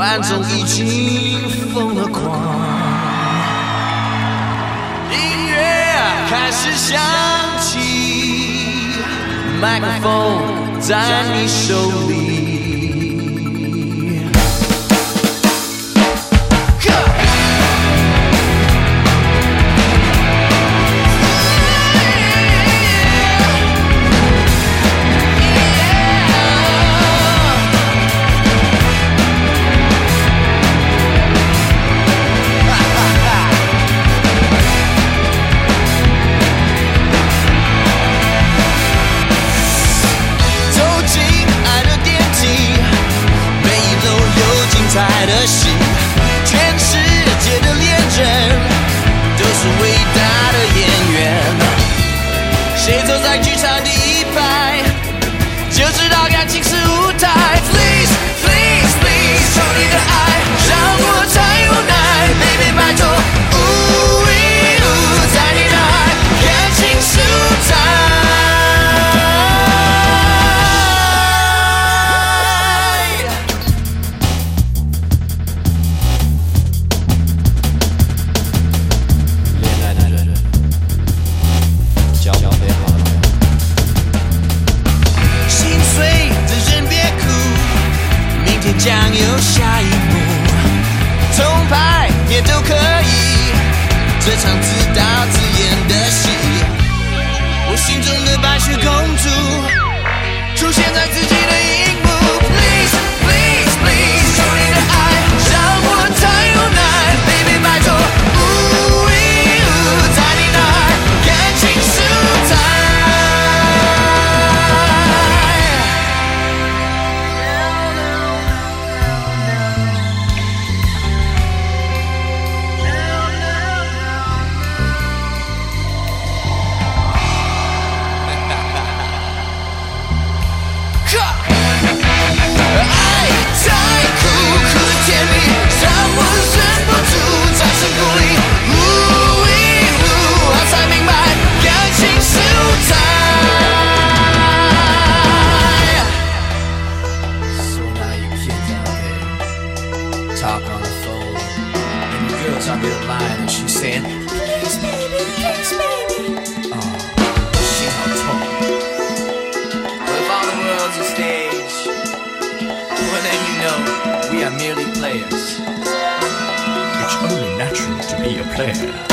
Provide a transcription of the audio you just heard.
观众已经疯了狂，音乐开始响起，麦克风在你手里。的戏，全世界的恋人都是伟大的演员。谁走在剧场第一排，就知道感情是舞台。Please please please， 求你的爱让我太无奈 ，Baby 拜托，在你的爱，感情是舞台。将有下一幕，重拍也都可以。这场自导自演的戏，我心中的白雪公主出现在自己的荧幕。Please please please， 求你的爱让我太无奈 ，Baby 拜托，在你那儿感情是舞台。Talk on the phone, and the girl's on the other line, and she's saying, "Please, baby, please, baby." Oh, she how tall. But if all the world's a stage, well then you know we are merely players. It's only natural to be a player.